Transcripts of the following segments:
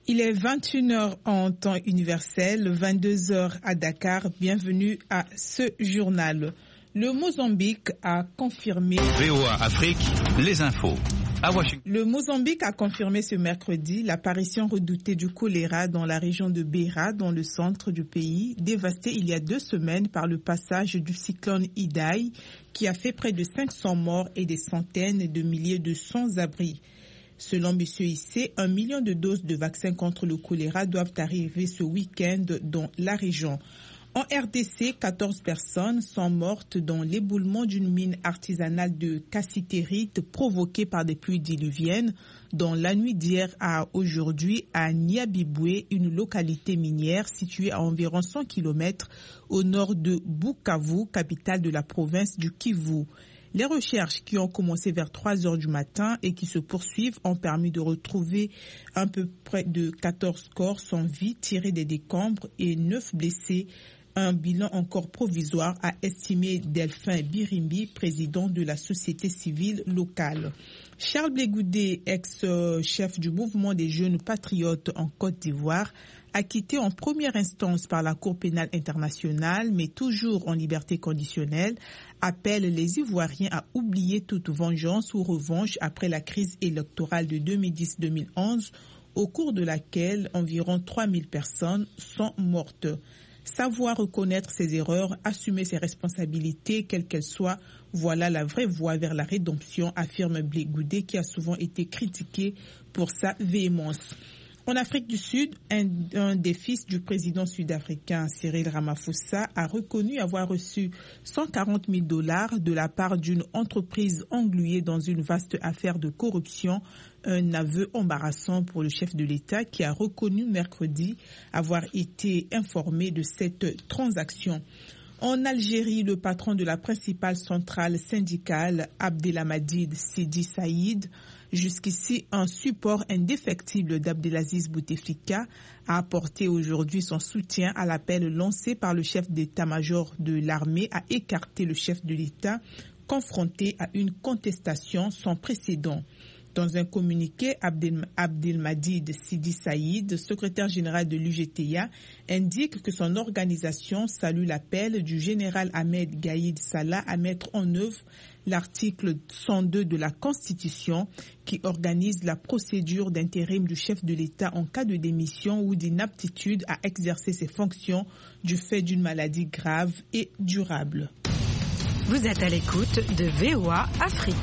Il est 21h en temps universel, 22h à Dakar. Bienvenue à ce journal. Le Mozambique a confirmé... VOA Afrique, les infos. Le Mozambique a confirmé ce mercredi l'apparition redoutée du choléra dans la région de Beira, dans le centre du pays, dévastée il y a 2 semaines par le passage du cyclone Idai, qui a fait près de 500 morts et des centaines de milliers de sans-abri. Selon M. Issé, 1 million de doses de vaccins contre le choléra doivent arriver ce week-end dans la région. En RDC, 14 personnes sont mortes dans l'éboulement d'une mine artisanale de cassitérite provoquée par des pluies diluviennes dans la nuit d'hier à aujourd'hui à Niabiboué, une localité minière située à environ 100 km au nord de Bukavu, capitale de la province du Kivu. Les recherches qui ont commencé vers 3 heures du matin et qui se poursuivent ont permis de retrouver un peu près de 14 corps sans vie tirés des décombres et 9 blessés. Un bilan encore provisoire, a estimé Delphin Birimbi, président de la société civile locale. Charles Blé-Goudé, ex-chef du mouvement des jeunes patriotes en Côte d'Ivoire, acquitté en première instance par la Cour pénale internationale, mais toujours en liberté conditionnelle, appelle les Ivoiriens à oublier toute vengeance ou revanche après la crise électorale de 2010-2011, au cours de laquelle environ 3000 personnes sont mortes. Savoir reconnaître ses erreurs, assumer ses responsabilités, quelles qu'elles soient, voilà la vraie voie vers la rédemption, affirme Blé-Goudé, qui a souvent été critiqué pour sa véhémence. En Afrique du Sud, un des fils du président sud-africain Cyril Ramaphosa a reconnu avoir reçu 140 000 $ de la part d'une entreprise engluée dans une vaste affaire de corruption, un aveu embarrassant pour le chef de l'État qui a reconnu mercredi avoir été informé de cette transaction. En Algérie, le patron de la principale centrale syndicale, Abdelhamid Sidi Saïd, jusqu'ici un support indéfectible d'Abdelaziz Bouteflika, a apporté aujourd'hui son soutien à l'appel lancé par le chef d'état-major de l'armée à écarter le chef de l'État confronté à une contestation sans précédent. Dans un communiqué, Abdelhamid Sidi Saïd, secrétaire général de l'UGTIA, indique que son organisation salue l'appel du général Ahmed Gaïd Salah à mettre en œuvre l'article 102 de la Constitution qui organise la procédure d'intérim du chef de l'État en cas de démission ou d'inaptitude à exercer ses fonctions du fait d'une maladie grave et durable. Vous êtes à l'écoute de VOA Afrique.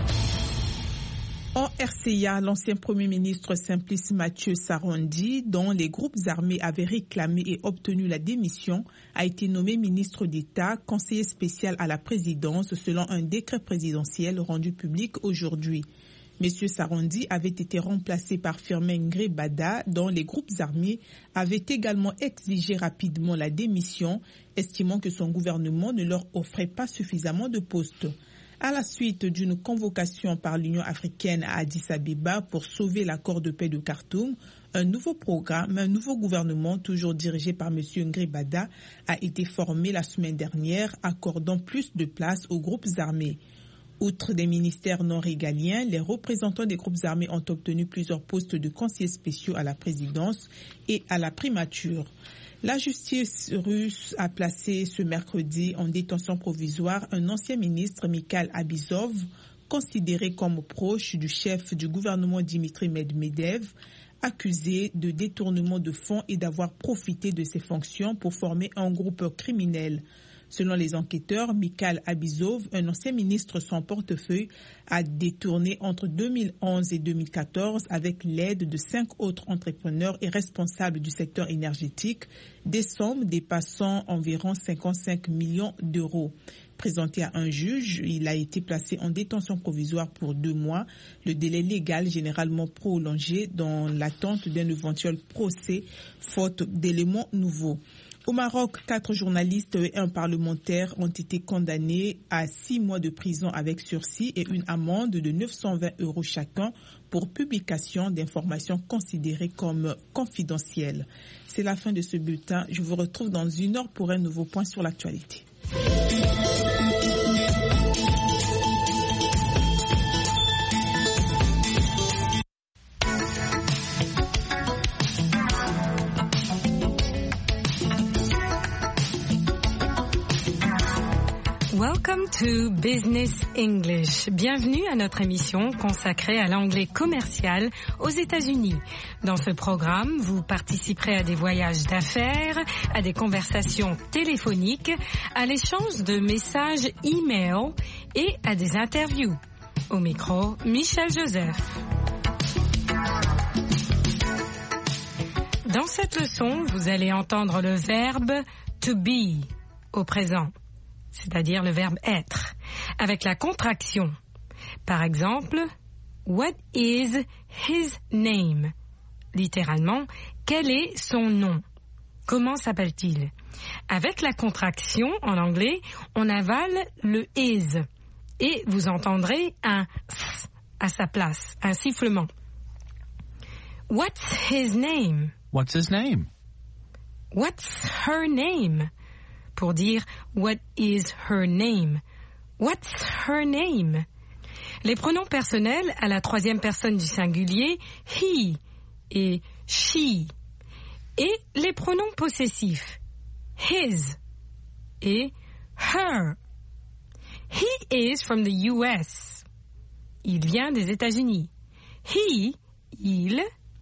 En RCA, l'ancien Premier ministre Simplice Mathieu Sarandi, dont les groupes armés avaient réclamé et obtenu la démission, a été nommé ministre d'État, conseiller spécial à la présidence selon un décret présidentiel rendu public aujourd'hui. M. Sarandi avait été remplacé par Firmin Ngrebada, dont les groupes armés avaient également exigé rapidement la démission, estimant que son gouvernement ne leur offrait pas suffisamment de postes. À la suite d'une convocation par l'Union africaine à Addis Abeba pour sauver l'accord de paix de Khartoum, un nouveau gouvernement, toujours dirigé par M. Ngrebada, a été formé la semaine dernière, accordant plus de place aux groupes armés. Outre des ministères non régaliens, les représentants des groupes armés ont obtenu plusieurs postes de conseillers spéciaux à la présidence et à la primature. La justice russe a placé ce mercredi en détention provisoire un ancien ministre, Mikhail Abizov, considéré comme proche du chef du gouvernement Dimitri Medvedev, accusé de détournement de fonds et d'avoir profité de ses fonctions pour former un groupe criminel. Selon les enquêteurs, Mikhail Abizov, un ancien ministre sans portefeuille, a détourné entre 2011 et 2014 avec l'aide de 5 autres entrepreneurs et responsables du secteur énergétique, des sommes dépassant environ 55 millions d'euros. Présenté à un juge, il a été placé en détention provisoire pour 2 mois, le délai légal généralement prolongé dans l'attente d'un éventuel procès, faute d'éléments nouveaux. Au Maroc, 4 journalistes et un parlementaire ont été condamnés à 6 mois de prison avec sursis et une amende de 920 € chacun pour publication d'informations considérées comme confidentielles. C'est la fin de ce bulletin. Je vous retrouve dans 1 heure pour un nouveau point sur l'actualité. Welcome to Business English. Bienvenue à notre émission consacrée à l'anglais commercial aux États-Unis. Dans ce programme, vous participerez à des voyages d'affaires, à des conversations téléphoniques, à l'échange de messages e-mail et à des interviews. Au micro, Michel Joseph. Dans cette leçon, vous allez entendre le verbe to be au présent, c'est-à-dire le verbe être, avec la contraction. Par exemple, what is his name? Littéralement, quel est son nom? Comment s'appelle-t-il? Avec la contraction, en anglais, on avale le is et vous entendrez un s à sa place, un sifflement. What's his name? What's his name? What's her name? Pour dire what is her name? What's her name? Les pronoms personnels à la troisième personne du singulier, he et she. Et les pronoms possessifs, his et her. He is from the US. Il vient des États-Unis. Il.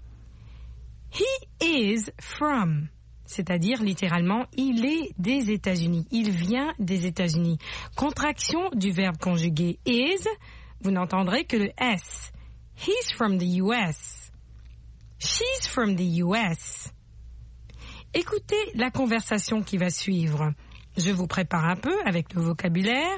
He is from, c'est-à-dire littéralement, il est des États-Unis. Il vient des États-Unis. Contraction du verbe conjugué is, vous n'entendrez que le S. He's from the US. She's from the US. Écoutez la conversation qui va suivre. Je vous prépare un peu avec le vocabulaire.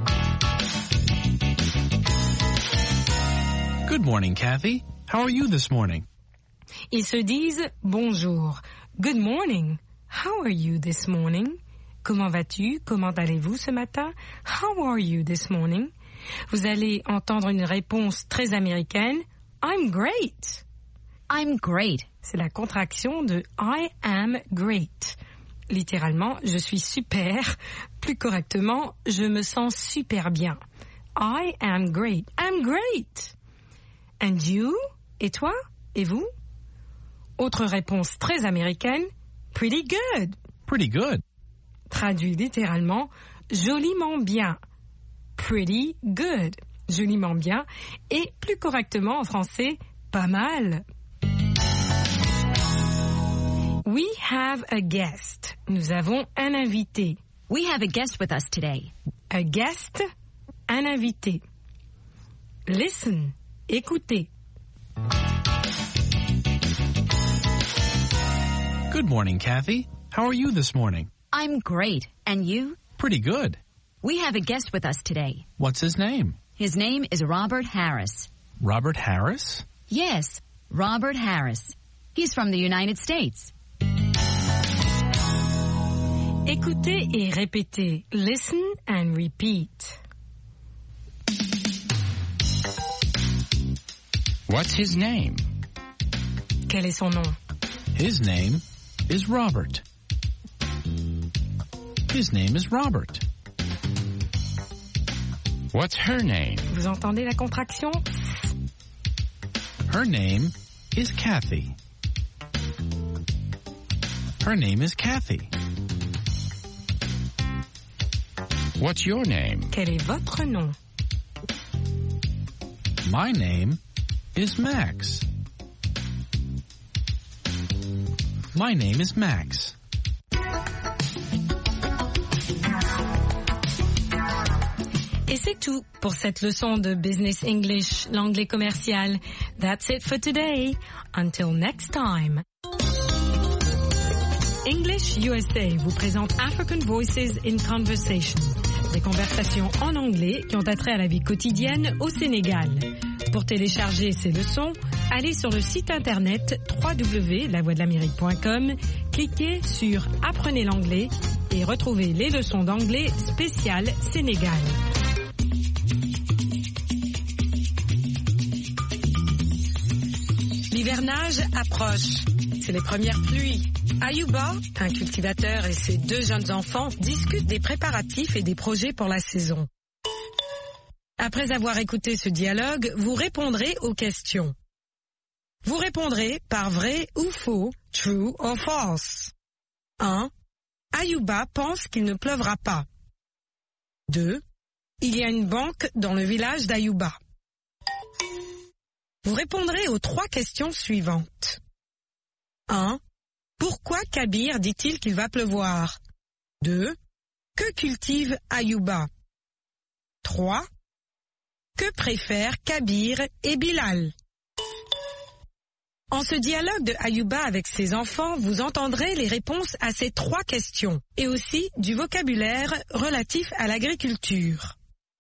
Good morning, Kathy. How are you this morning? Ils se disent bonjour. Good morning. How are you this morning? Comment vas-tu? Comment allez-vous ce matin? How are you this morning? Vous allez entendre une réponse très américaine. I'm great. I'm great. C'est la contraction de I am great. Littéralement, je suis super. Plus correctement, je me sens super bien. I am great. I'm great. And you? Et toi? Et vous? Autre réponse très américaine, pretty good. Pretty good. Traduit littéralement, joliment bien. Pretty good. Joliment bien. Et plus correctement en français, pas mal. We have a guest. Nous avons un invité. We have a guest with us today. A guest, un invité. Listen, écoutez. Good morning, Kathy. How are you this morning? I'm great. And you? Pretty good. We have a guest with us today. What's his name? His name is Robert Harris. Robert Harris? Yes, Robert Harris. He's from the United States. Écoutez et répétez. Listen and repeat. What's his name? Quel est son nom? His name is Robert. His name is Robert. What's her name? Vous entendez la contraction? Her name is Kathy. Her name is Kathy. What's your name? Quel est votre nom? My name is Max. My name is Max. Et c'est tout pour cette leçon de Business English, l'anglais commercial. That's it for today. Until next time. English USA vous présente African Voices in Conversation. Des conversations en anglais qui ont attrait à la vie quotidienne au Sénégal. Pour télécharger ces leçons, allez sur le site internet www.lavoixdelamérique.com, cliquez sur Apprenez l'anglais et retrouvez les leçons d'anglais spéciales Sénégal. L'hivernage approche. C'est les premières pluies. Ayuba, un cultivateur et ses 2 jeunes enfants discutent des préparatifs et des projets pour la saison. Après avoir écouté ce dialogue, vous répondrez aux questions. Vous répondrez par vrai ou faux, true or false. 1. Ayuba pense qu'il ne pleuvra pas. 2. Il y a une banque dans le village d'Ayuba. Vous répondrez aux 3 questions suivantes. 1. Pourquoi Kabir dit-il qu'il va pleuvoir? 2. Que cultive Ayuba? 3. Que préfèrent Kabir et Bilal? En ce dialogue de Ayuba avec ses enfants, vous entendrez les réponses à ces 3 questions et aussi du vocabulaire relatif à l'agriculture.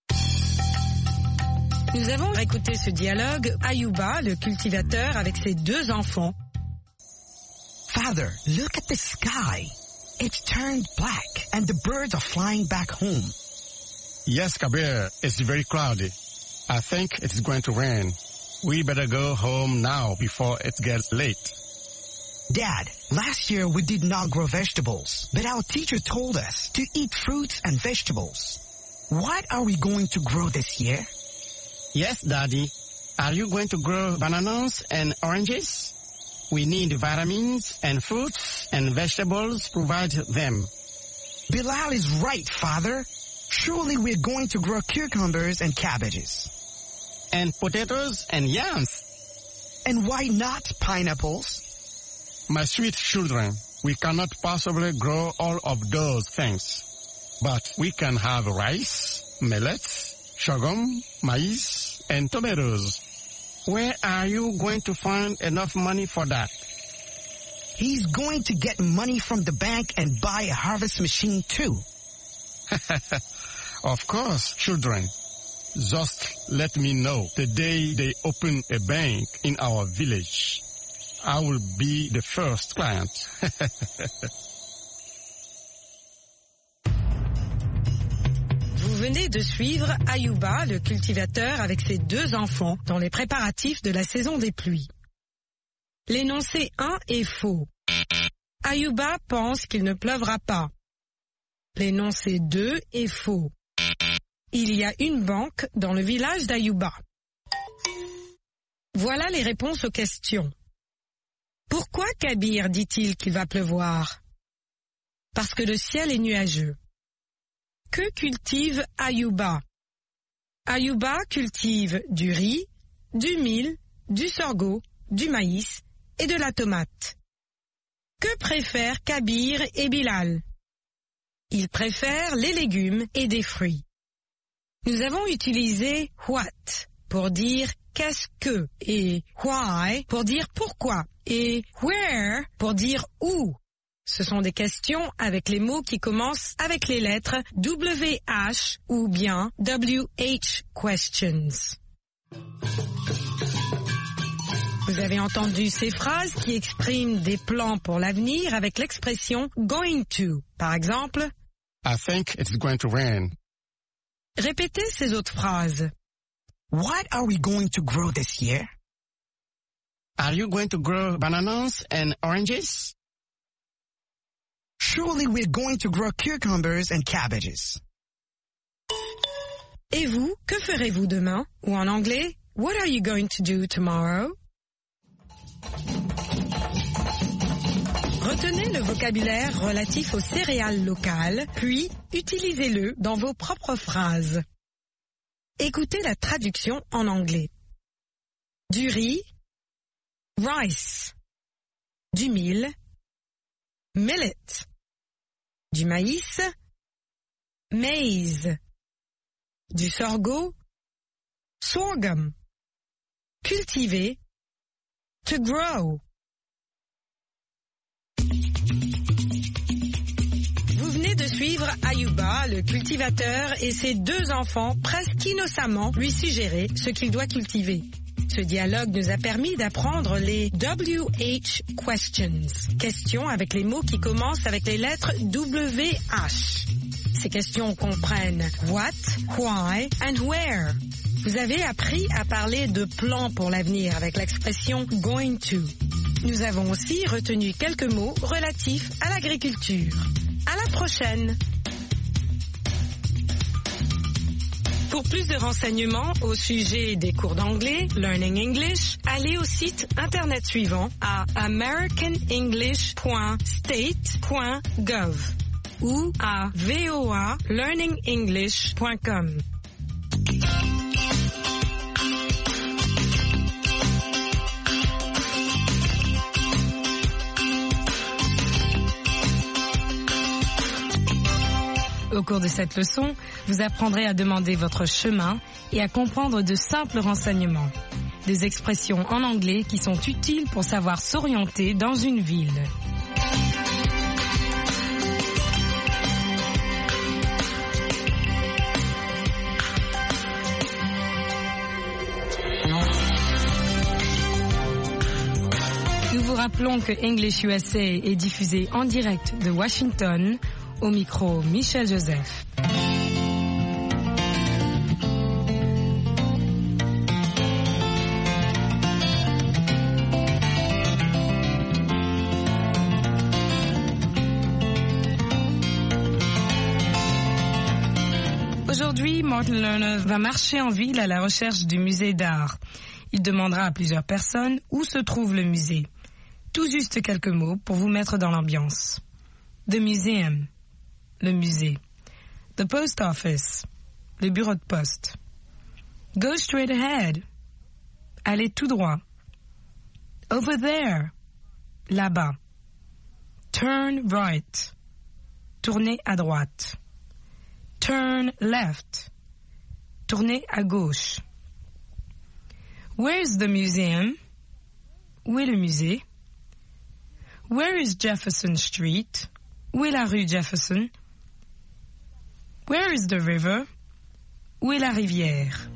Nous avons écouté ce dialogue, Ayuba, le cultivateur, avec ses 2 enfants. Father, look at the sky. It's turned black and the birds are flying back home. Yes, Kabir, it's very cloudy. I think it's going to rain. We better go home now before it gets late. Dad, last year we did not grow vegetables, but our teacher told us to eat fruits and vegetables. What are we going to grow this year? Yes, Daddy. Are you going to grow bananas and oranges? We need vitamins and fruits and vegetables provide them. Bilal is right, Father. Surely we're going to grow cucumbers and cabbages. And potatoes and yams. And why not pineapples? My sweet children, we cannot possibly grow all of those things. But we can have rice, millets, sorghum, maize, and tomatoes. Where are you going to find enough money for that? He's going to get money from the bank and buy a harvest machine too. Of course, children. Just let me know the day they open a bank in our village. I will be the first client. Vous venez de suivre Ayuba, le cultivateur, avec ses 2 enfants dans les préparatifs de la saison des pluies. L'énoncé 1 est faux. Ayuba pense qu'il ne pleuvra pas. L'énoncé 2 est faux. Il y a une banque dans le village d'Ayuba. Voilà les réponses aux questions. Pourquoi Kabir dit-il qu'il va pleuvoir? Parce que le ciel est nuageux. Que cultive Ayuba? Ayuba cultive du riz, du mil, du sorgho, du maïs et de la tomate. Que préfèrent Kabir et Bilal? Ils préfèrent les légumes et des fruits. Nous avons utilisé what pour dire qu'est-ce que et why pour dire pourquoi et where pour dire où. Ce sont des questions avec les mots qui commencent avec les lettres WH ou bien WH questions. Vous avez entendu ces phrases qui expriment des plans pour l'avenir avec l'expression going to. Par exemple, I think it's going to rain. Répétez ces autres phrases. What are we going to grow this year? Are you going to grow bananas and oranges? Surely we're going to grow cucumbers and cabbages. Et vous, que ferez-vous demain? Ou en anglais, what are you going to do tomorrow? Retenez le vocabulaire relatif aux céréales locales, puis utilisez-le dans vos propres phrases. Écoutez la traduction en anglais. Du riz, rice. Du mil, millet. Du maïs, maize. Du sorgho, sorghum. Cultiver, to grow. Vous venez de suivre Ayuba, le cultivateur, et ses 2 enfants presque innocemment lui suggérer ce qu'il doit cultiver. Ce dialogue nous a permis d'apprendre les WH questions, questions avec les mots qui commencent avec les lettres WH. Ces questions comprennent what, why and where. Vous avez appris à parler de plans pour l'avenir avec l'expression going to. Nous avons aussi retenu quelques mots relatifs à l'agriculture. À la prochaine! Pour plus de renseignements au sujet des cours d'anglais, Learning English, allez au site internet suivant à americanenglish.state.gov. ou à voalearningenglish.com. Au cours de cette leçon, vous apprendrez à demander votre chemin et à comprendre de simples renseignements. Des expressions en anglais qui sont utiles pour savoir s'orienter dans une ville. Nous vous rappelons que English USA est diffusé en direct de Washington. Au micro, Michel Joseph. Aujourd'hui, Martin Lerner va marcher en ville à la recherche du musée d'art. Il demandera à plusieurs personnes où se trouve le musée. Tout juste quelques mots pour vous mettre dans l'ambiance. The Museum. Le musée. The post office. Le bureau de poste. Go straight ahead. Allez tout droit. Over there. Là-bas. Turn right. Tournez à droite. Turn left. Tournez à gauche. Where's the museum? Où est le musée? Where is Jefferson Street? Où est la rue Jefferson? Where is the river? Où est la rivière?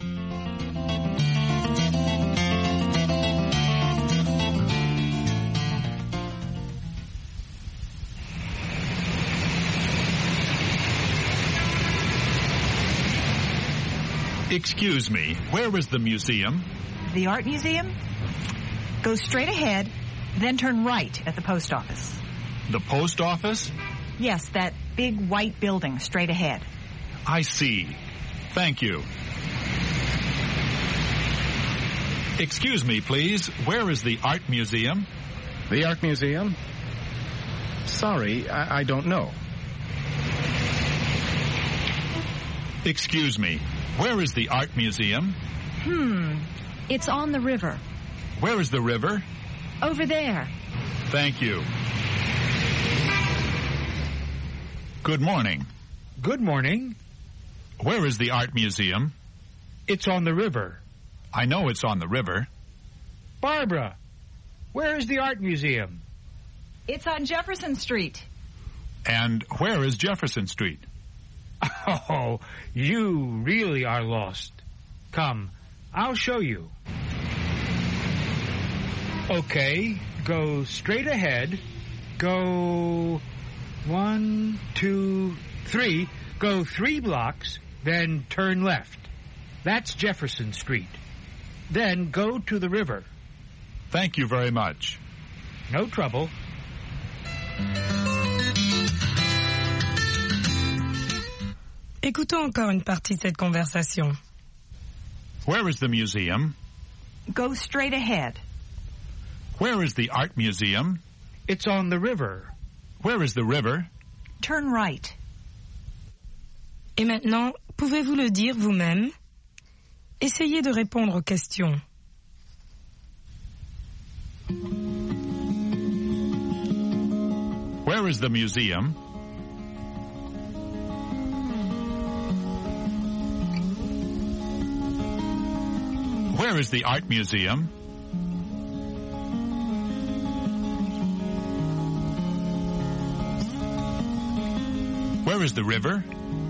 Excuse me, where is the museum? The Art Museum? Go straight ahead, then turn right at the post office. The post office? Yes, that big white building straight ahead. I see. Thank you. Excuse me, please. Where is the Art Museum? The Art Museum? Sorry, I don't know. Excuse me. Where is the Art Museum? It's on the river. Where is the river? Over there. Thank you. Good morning. Good morning. Where is the Art Museum? It's on the river. I know it's on the river. Barbara, where is the Art Museum? It's on Jefferson Street. And where is Jefferson Street? Oh, you really are lost. Come, I'll show you. Okay, go straight ahead. Go 1, 2, 3. Go 3 blocks, then turn left. That's Jefferson Street. Then go to the river. Thank you very much. No trouble. Écoutons encore une partie de cette conversation. Where is the museum? Go straight ahead. Where is the Art Museum? It's on the river. Where is the river? Turn right. Et maintenant, pouvez-vous le dire vous-même? Essayez de répondre aux questions. Where is the museum? Where is the Art Museum? Where is the river?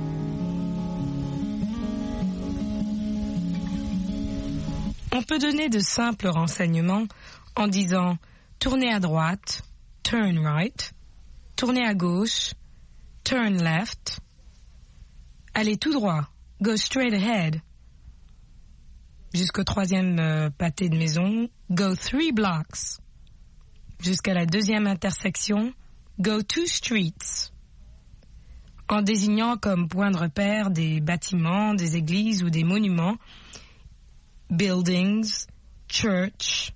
On peut donner de simples renseignements en disant « tournez à droite »,« turn right »,« tournez à gauche »,« turn left »,« allez tout droit »,« go straight ahead », jusqu'au 3e pâté de maison, « go 3 blocks », jusqu'à la 2e intersection, « go 2 streets », en désignant comme point de repère des bâtiments, des églises ou des monuments, buildings, church,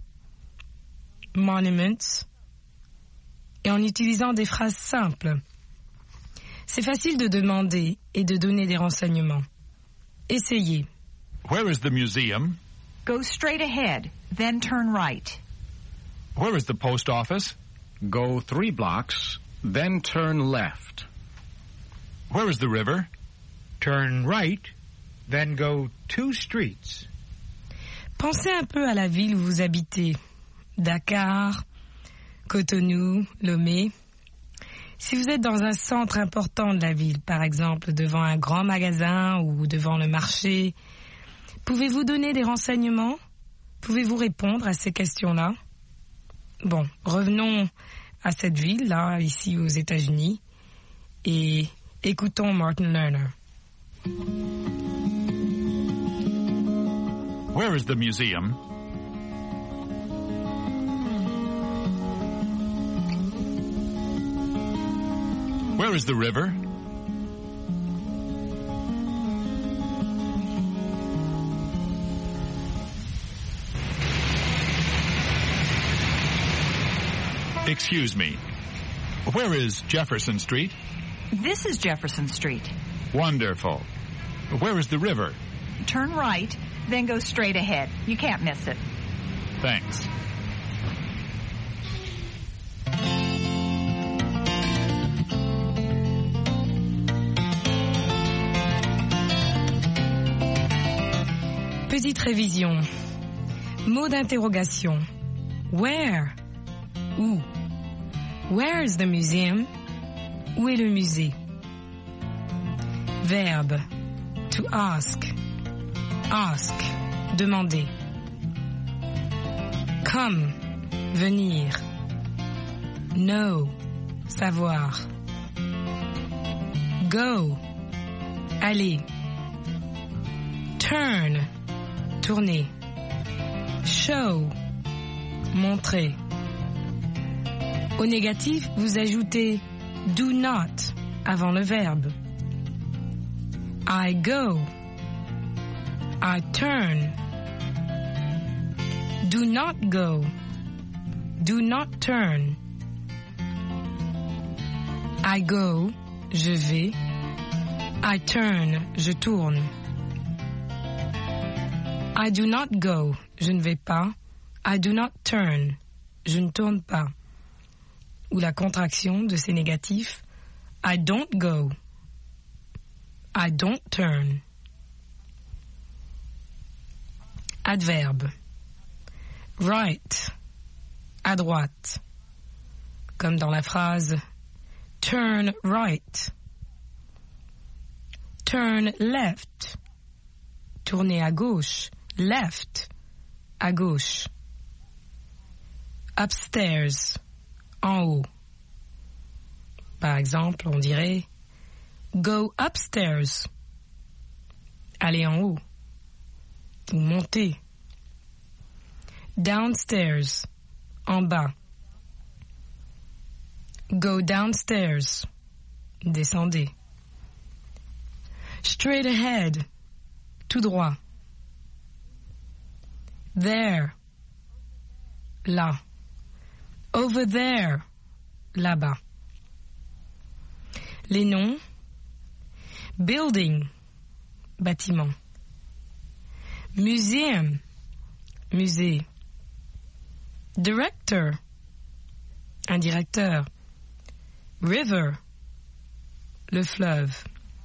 monuments, et en utilisant des phrases simples. C'est facile de demander et de donner des renseignements. Essayez. Where is the museum? Go straight ahead, then turn right. Where is the post office? Go 3 blocks, then turn left. Where is the river? Turn right, then go 2 streets. Pensez un peu à la ville où vous habitez. Dakar, Cotonou, Lomé. Si vous êtes dans un centre important de la ville, par exemple devant un grand magasin ou devant le marché, pouvez-vous donner des renseignements? Pouvez-vous répondre à ces questions-là? Bon, revenons à cette ville-là, ici aux États-Unis, et écoutons Martin Lerner. Where is the museum? Where is the river? Excuse me. Where is Jefferson Street? This is Jefferson Street. Wonderful. Where is the river? Turn right, then go straight ahead. You can't miss it. Thanks. Petite révision. Mot d'interrogation. Where? Où? Where is the museum? Où est le musée? Verbe. To ask. Ask. Demander. Come. Venir. Know. Savoir. Go. Aller. Turn. Tourner. Show. Montrer. Au négatif, vous ajoutez do not avant le verbe. I go. I turn. Do not go. Do not turn. I go. Je vais. I turn. Je tourne. I do not go. Je ne vais pas. I do not turn. Je ne tourne pas. Ou la contraction de ces négatifs. I don't go. I don't turn. Adverbe. Right. À droite. Comme dans la phrase turn right. Turn left. Tourner à gauche. Left. À gauche. Upstairs. En haut. Par exemple, on dirait go upstairs. Aller en haut. Ou monter. Downstairs. En bas. Go downstairs. Descendez. Straight ahead. Tout droit. There. Là. Over there. Là-bas. Les noms. Building. Bâtiment. Museum. Musée. Director. Un directeur. River. Le fleuve.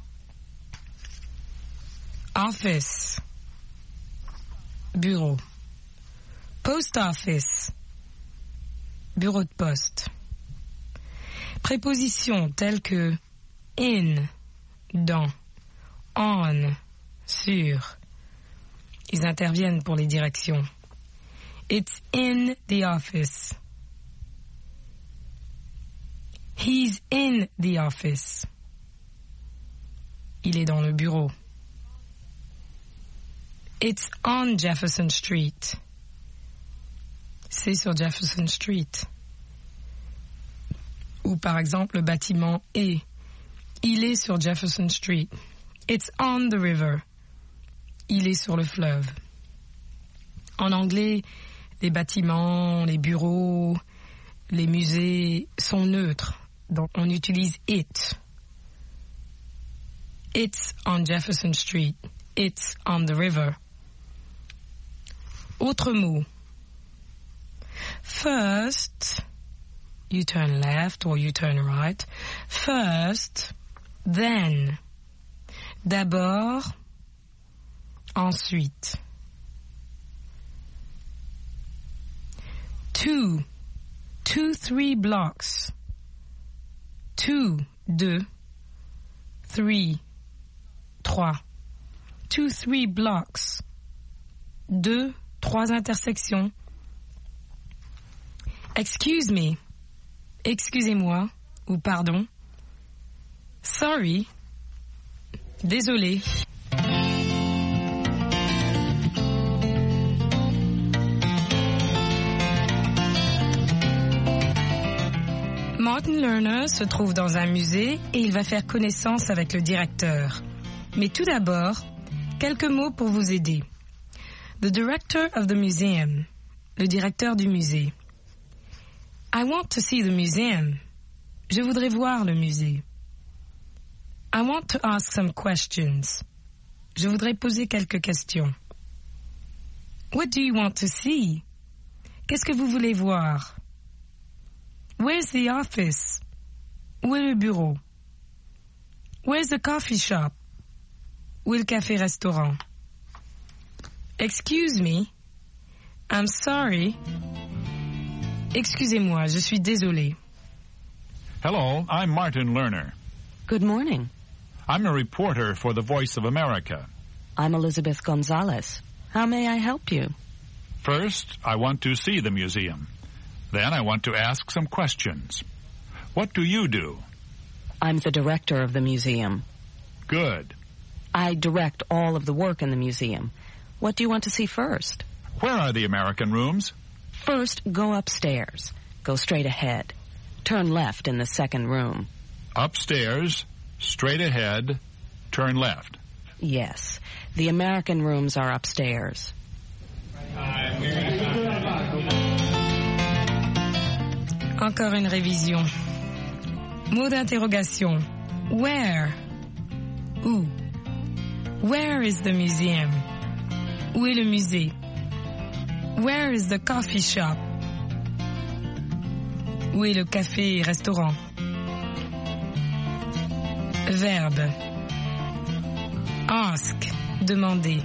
Office. Bureau. Post office. Bureau de poste. Prépositions telles que in, dans, on, sur. Ils interviennent pour les directions. It's in the office. He's in the office. Il est dans le bureau. It's on Jefferson Street. C'est sur Jefferson Street. Ou par exemple le bâtiment est. Il est sur Jefferson Street. It's on the river. Il est sur le fleuve. En anglais, les bâtiments, les bureaux, les musées sont neutres. Donc on utilise it. It's on Jefferson Street. It's on the river. Autre mot. First, you turn left or you turn right. First, then. D'abord, ensuite. 2, 3 blocks. 2, 3, 3. 2, 3 blocks. 2, 3 intersections. Excuse me. Excusez-moi ou pardon. Sorry. Désolé. Martin Lerner se trouve dans un musée et il va faire connaissance avec le directeur. Mais tout d'abord, quelques mots pour vous aider. The director of the museum. Le directeur du musée. I want to see the museum. Je voudrais voir le musée. I want to ask some questions. Je voudrais poser quelques questions. What do you want to see? Qu'est-ce que vous voulez voir? Where's the office? Où est le bureau? Where's the coffee shop? Où est le café-restaurant? Excuse me. I'm sorry. Excusez-moi, je suis désolé. Hello, I'm Martin Lerner. Good morning. I'm a reporter for the Voice of America. I'm Elizabeth Gonzalez. How may I help you? First, I want to see the museum. Then I want to ask some questions. What do you do? I'm the director of the museum. Good. I direct all of the work in the museum. What do you want to see first? Where are the American rooms? First, go upstairs. Go straight ahead. Turn left in the second room. Upstairs, straight ahead, turn left. Yes. The American rooms are upstairs. Encore une révision. Mot d'interrogation. Where? Où? Where is the museum? Où est le musée? Where is the coffee shop? Où est le café et restaurant? Verbe. Ask, demander.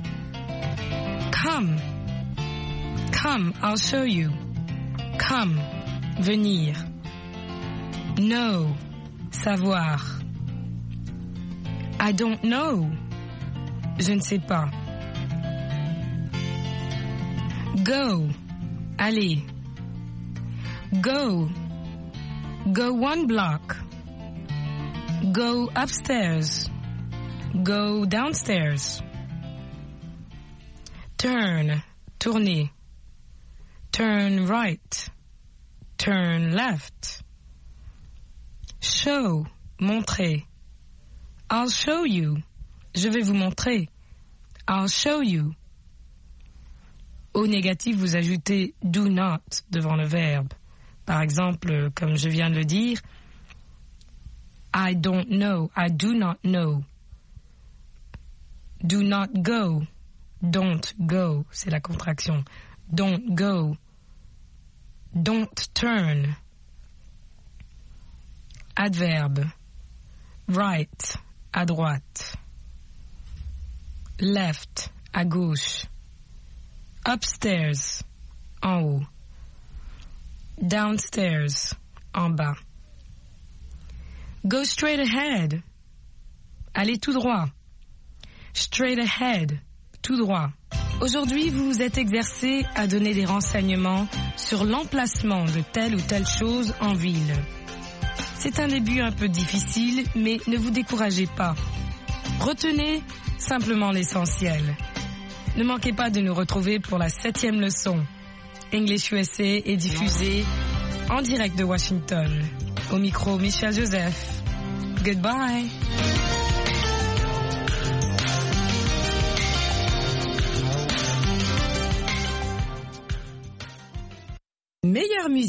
Come. Come, I'll show you. Come, venir. Know, savoir. I don't know. Je ne sais pas. Go, aller. Go. Go 1 block. Go upstairs. Go downstairs. Turn, tourner. Turn right. Turn left. Show, montrer. I'll show you. Je vais vous montrer. I'll show you. Au négatif, vous ajoutez do not devant le verbe. Par exemple, comme je viens de le dire, I don't know, I do not know. Do not go, don't go, c'est la contraction. Don't go, don't turn. Adverbe, right, à droite. Left, à gauche. Upstairs, en haut. Downstairs, en bas. Go straight ahead. Allez tout droit. Straight ahead, tout droit. Aujourd'hui, vous vous êtes exercé à donner des renseignements sur l'emplacement de telle ou telle chose en ville. C'est un début un peu difficile, mais ne vous découragez pas. Retenez simplement l'essentiel. Ne manquez pas de nous retrouver pour la 7e leçon. English USA est diffusée en direct de Washington. Au micro, Michel Joseph. Goodbye. Meilleure musique.